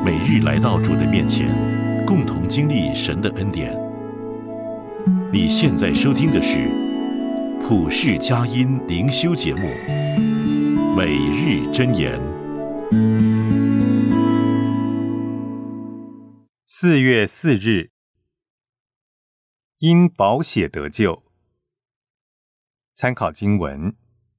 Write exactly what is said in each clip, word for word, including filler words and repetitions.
每日来到主的面前，共同经历神的恩典。你现在收听的是普世佳音灵修节目《每日箴言》。 四月四日，因宝血得救。参考经文：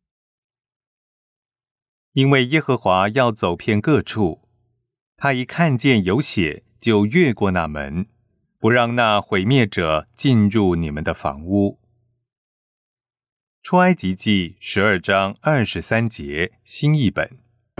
因为耶和华要走遍各处，他一看见有血，就越过那门，不让那毁灭者进入你们的房屋。出埃及记十二章二十三节，新译本。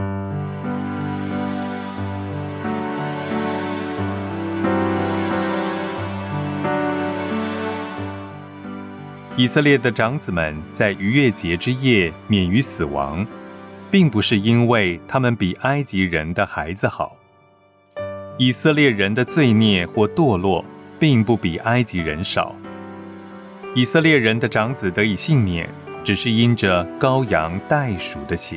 以色列的长子们在逾越节之夜免于死亡，并不是因为他们比埃及人的孩子好。以色列人的罪孽或堕落，并不比埃及人少。以色列人的长子得以幸免，只是因着羔羊代赎的血。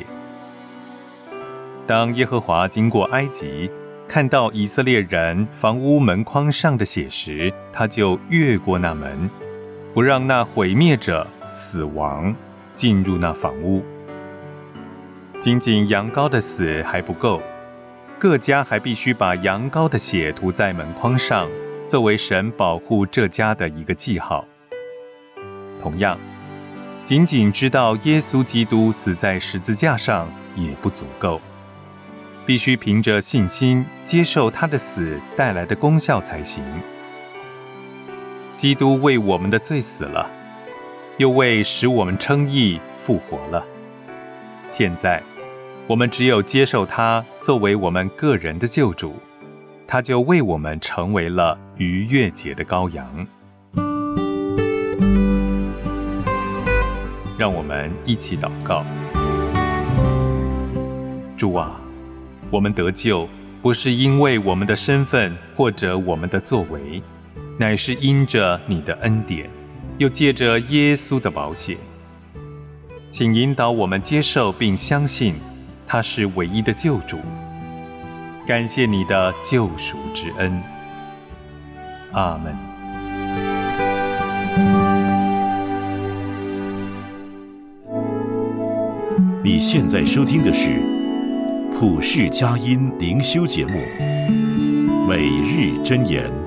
当耶和华经过埃及，看到以色列人房屋门框上的血时，他就越过那门，不让那毁灭者死亡进入那房屋。仅仅羊羔的死还不够，各家还必须把羊羔的血涂在门框上，作为神保护这家的一个记号。同样，仅仅知道耶稣基督死在十字架上也不足够，必须凭着信心接受他的死带来的功效才行。基督为我们的罪死了，又为使我们称义复活了。现在我们只有接受他作为我们个人的救主，他就为我们成为了逾越节的羔羊。让我们一起祷告。主啊，我们得救不是因为我们的身份或者我们的作为，乃是因着你的恩典，又借着耶稣的宝血。请引导我们接受并相信他是唯一的救主。感谢你的救赎之恩。阿们。 你现在收听的是普世佳音灵修节目《每日箴言》。